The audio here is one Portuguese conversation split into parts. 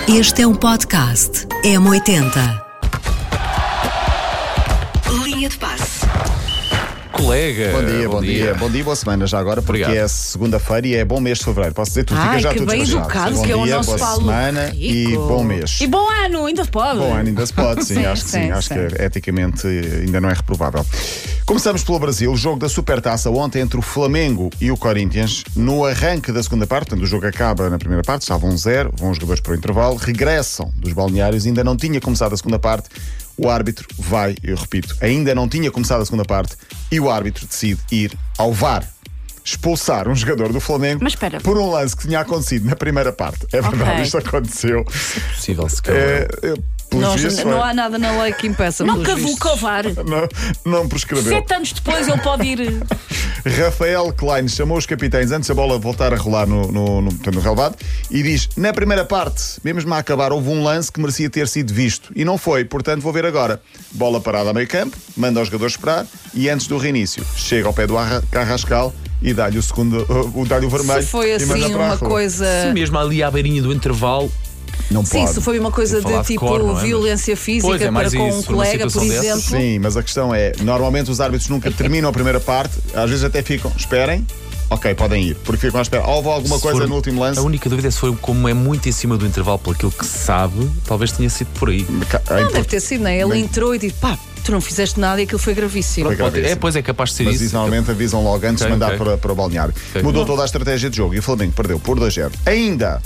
Este é um podcast M80. Linha de passe. Colega. Bom dia, boa semana já agora, porque Obrigado. é segunda-feira e é bom mês de fevereiro. Posso dizer, tu ficas já que tudo bem despachado. educado, Bom que é o dia, nosso boa Paulo semana Rico. e bom mês. E bom ano, ainda se pode. Bom ano ainda se pode, sim, Sim, acho que sim. sim, Acho sim. que eticamente ainda não é reprovável. Começamos pelo Brasil, o jogo da Supertaça ontem entre o Flamengo e o Corinthians. No arranque da segunda parte, quando o jogo acaba na primeira parte, estava 1-0, vão os jogadores para o intervalo, regressam dos balneários, ainda não tinha começado a segunda parte. O árbitro vai, eu repito, ainda não tinha começado a segunda parte e o árbitro decide ir ao VAR. Expulsar um jogador do Flamengo Mas espera. por um lance que tinha acontecido na primeira parte. É verdade, Ok. isto aconteceu. Possível se calhar. Não há nada na lei que impeça. Não pelos caduca o vistos. VAR. Não prescreveu. 7 anos depois ele pode ir. Rafael Klein chamou os capitães antes da bola voltar a rolar no relevado e diz: na primeira parte, mesmo a acabar, houve um lance que merecia ter sido visto e não foi, portanto vou ver agora. Bola parada a meio campo, manda os jogadores esperar e antes do reinício chega ao pé do Carrascal e dá-lhe o segundo, dá-lhe o vermelho. Se foi e manda assim para a uma rua. coisa. Sim, mesmo ali à beirinha do intervalo. Não Sim, pode. se foi uma coisa Falar de de tipo cor, não é? violência física Pois, é mais para com isso, um numa colega, por situação dessas. exemplo. Sim, mas a questão é, normalmente os árbitros nunca terminam a primeira parte, às vezes até ficam, esperem, ok, podem ir, porque ficam à espera. Houve alguma Se coisa for- no último lance? A única dúvida é se foi como é muito em cima do intervalo, por aquilo que se sabe, talvez tenha sido por aí. Não deve ter sido, não é? Ele Bem- entrou e disse: pá, tu não fizeste nada e aquilo foi gravíssimo. Foi Pode- gravíssimo. pois é capaz de ser Mas isso. isso normalmente avisam logo antes de Ok, mandar ok. para o balneário. Ok. Mudou toda a estratégia de jogo e o Flamengo perdeu por 2-0. Ainda,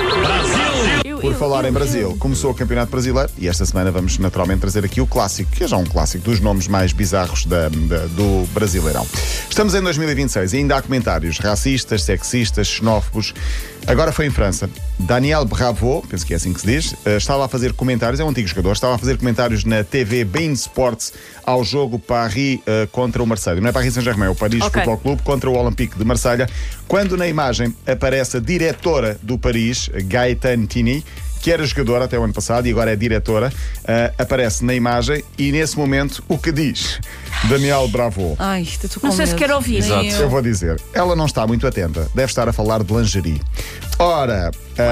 por falar em Brasil, começou o Campeonato Brasileiro e esta semana vamos naturalmente trazer aqui o clássico, que é já um clássico dos nomes mais bizarros do Brasileirão. Estamos em 2026 e ainda há comentários racistas, sexistas, xenófobos. Agora foi em França. Daniel Bravo, penso que é assim que se diz, estava a fazer comentários, é um antigo jogador, estava a fazer comentários na TV Bein Sports ao jogo Paris contra o Marseille. Não é Paris Saint-Germain, é o Paris Ok. Futebol Clube contra o Olympique de Marselha, quando na imagem aparece a diretora do Paris, Gaëtane Tini, que era jogadora até o ano passado e agora é diretora, aparece na imagem e nesse momento o que diz Daniel Bravo? Ai, estou com Não sei se medo. quero ouvir. Exato. Nem Eu vou dizer, ela não está muito atenta, deve estar a falar de lingerie. Ora,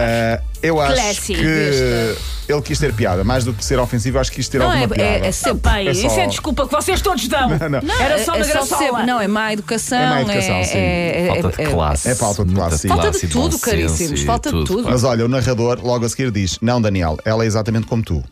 eu acho Clássico. que ele quis ter piada, mais do que ser ofensivo, acho que quis ter Não, alguma piada. é sempre. Bem, É só- isso é desculpa que vocês todos dão. Não. Era só uma sempre. graçola. Não, é má educação. É má educação, sim. Falta de classe. é falta de muita classe, sim. Falta de classe e bom tudo, senso caríssimos, e falta de tudo. Mas olha, o narrador logo a seguir diz: não, Daniel, ela é exatamente como tu.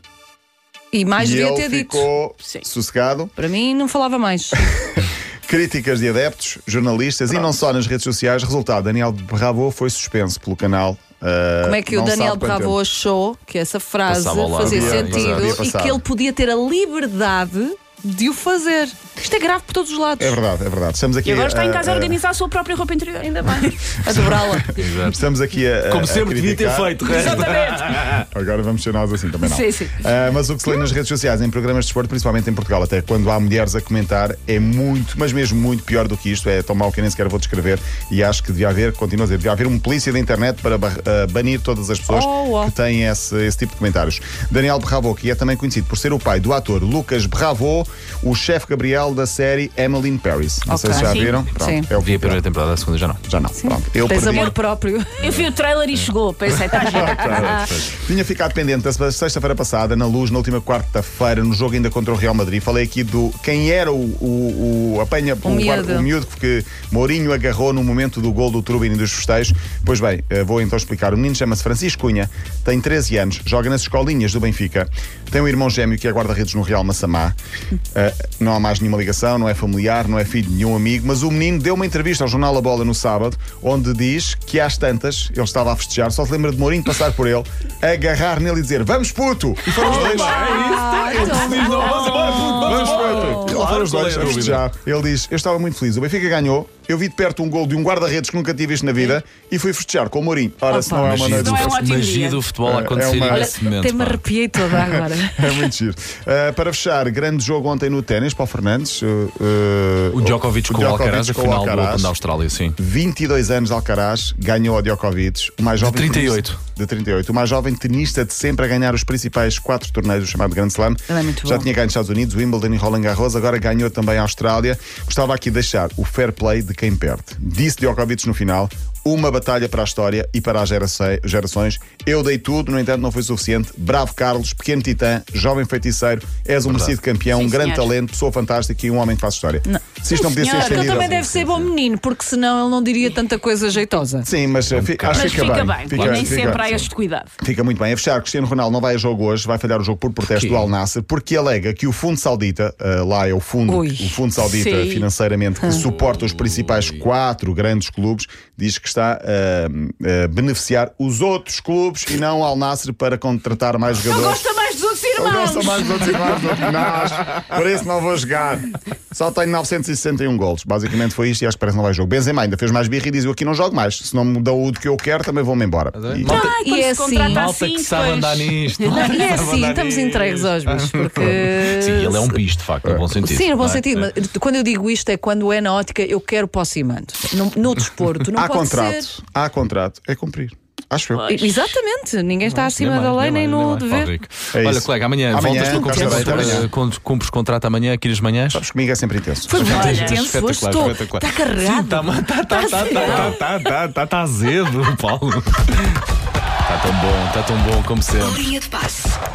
E mais E devia ele ter dito. ficou Sim. sossegado. Para mim, não falava mais. Críticas de adeptos, jornalistas e não só nas redes sociais. Resultado: Daniel Bravo foi suspenso pelo canal. Como é que o não Daniel sabe quanto Bravo tempo. achou que essa frase Passava ao lado. fazia Podia sentido e passar. que ele podia ter a liberdade de o fazer? Isto é grave por todos os lados. É verdade, é verdade. Estamos aqui E agora está em a- casa a a- organizar a sua própria roupa interior. Ainda bem. A dobrá-la. Estamos aqui a. Como sempre devia ter criticar. feito. resto. Exatamente. Agora vamos ser nós assim também não. Sim, sim. Mas o que se lê nas redes sociais, em programas de desporto, principalmente em Portugal, até quando há mulheres a comentar, é muito, mas mesmo muito pior do que isto. É tão mau que eu nem sequer vou descrever. E acho que devia haver, continuo a dizer, devia haver um polícia da internet para banir todas as pessoas que têm esse tipo de comentários. Daniel Bravo, que é também conhecido por ser o pai do ator Lucas Bravo, o chefe Gabriel da série Emily in Paris. Não sei se já Sim. viram. Pronto, Sim. é o Vi a que primeira temporada, a segunda já não. já não. Pronto. Eu Tens perdi. amor próprio. Eu vi o trailer e chegou. Pensei, está giro. Tinha ficado pendente da sexta-feira passada, na Luz, na última quarta-feira, no jogo ainda contra o Real Madrid. Falei aqui do quem era o miúdo que Mourinho agarrou no momento do gol do Trubin e dos festejos. Pois bem, vou então explicar. O menino chama-se Francisco Cunha, tem 13 anos, joga nas escolinhas do Benfica, tem um irmão gêmeo que é guarda-redes no Real Massamá. Não há mais nenhuma ligação, não é familiar, não é filho de nenhum amigo, mas o menino deu uma entrevista ao jornal A Bola no sábado, onde diz que às tantas ele estava a festejar, só se lembra de Mourinho passar por ele, agarrar nele e dizer: vamos puto! E foram os dois. Vamos puto! E lá foram os dois a festejar. Ele diz: eu estava muito feliz, o Benfica ganhou, eu vi de perto um gol de um guarda-redes que nunca tive visto na vida e fui festejar com o Mourinho. Ora, se não é uma noite. Não é um ótimo Magia dia. do futebol a acontecer uma- nesse momento. Até me pá. arrepiei toda agora. É muito giro. Para fechar, grande jogo ontem no ténis, Paulo Fernandes. O Djokovic com o Alcaraz, a final do Open da Austrália, sim. 22 anos de Alcaraz, ganhou ao Djokovic, o mais jovem 38. tenista- de 38, o mais jovem tenista de sempre a ganhar os principais 4 torneios do chamado Grand Slam. Ele é muito Já bom. tinha ganho nos Estados Unidos, Wimbledon e Roland Garros, agora ganhou também a Austrália. Gostava aqui de deixar o fair play de quem perde. Disse Djokovic no final: uma batalha para a história e para as gerações. Eu dei tudo, no entanto não foi suficiente. Bravo Carlos, pequeno titã, jovem feiticeiro, és um merecido campeão, Sim, um grande senhor. talento, pessoa fantástica e um homem que faz história. Se isto não podia ser senhor. Ele estendido. também deve ser bom menino, porque senão ele não diria tanta coisa jeitosa. Sim, mas acho que Mas fica bem. Nem sempre há este cuidado. Fica muito bem. A fechar, Cristiano Ronaldo não vai a jogo hoje, vai falhar o jogo por protesto do Al Nassr, porque alega que o Fundo Saudita, lá é o fundo, Ui. o Fundo Saudita Sim. financeiramente, que suporta os principais 4 grandes clubes, diz que está a beneficiar os outros clubes e não Al Nassr para contratar mais Não jogadores. gosta mais dos outros Eu irmãos. gosto mais dos outros irmãos do que nós, por isso não vou jogar. Só tenho 961 golos. Basicamente foi isto e acho que parece que não vai jogo. Benzema ainda fez mais birra e diz: eu aqui não jogo mais. Se não me dão o que eu quero, também vou-me embora. E- Malta, Ai, E quando é se assim. contrata malta assim, que sabe depois- andar nisto. E é Sabe assim, andar estamos nisto. entregues aos bichos, porque. Sim, ele é um bicho, de facto, no bom sentido. Sim, no bom não é? sentido, mas quando eu digo isto é quando é na ótica eu quero posse e mando. No desporto não Há pode contrato, ser. há contrato, é cumprir. Acho eu. Exatamente, ninguém está acima da lei nem no dever. É Olha, isso. colega, amanhã Amanhã, voltas para cá conversar estarei, sobre amanhã. quando cumpres contrato amanhã aqui nas manhãs. Sabes, comigo é sempre intenso. Foi muito Olha, intenso, hoje estou. Está carregado. Está azedo, Paulo. Está tão bom como sempre. Linha de passe.